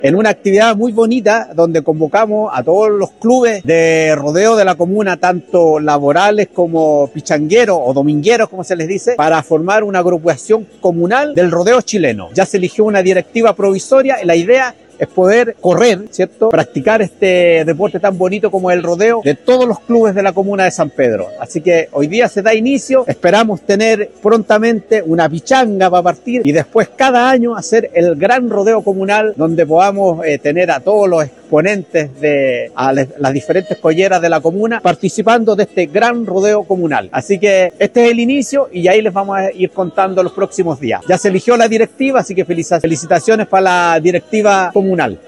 en una actividad muy bonita donde convocamos a todos los clubes de rodeo de la comuna, tanto laborales como pichangueros o domingueros, como se les dice, para formar una agrupación comunal del rodeo chileno. Ya se eligió una directiva provisoria y la idea es poder correr, ¿cierto? Practicar este deporte tan bonito como el rodeo de todos los clubes de la comuna de San Pedro. Así que hoy día se da inicio, esperamos tener prontamente una pichanga para partir y después cada año hacer el gran rodeo comunal donde podamos tener a todos los exponentes de las diferentes colleras de la comuna participando de este gran rodeo comunal. Así que este es el inicio y ahí les vamos a ir contando los próximos días. Ya se eligió la directiva, así que felicitaciones para la directiva comunal.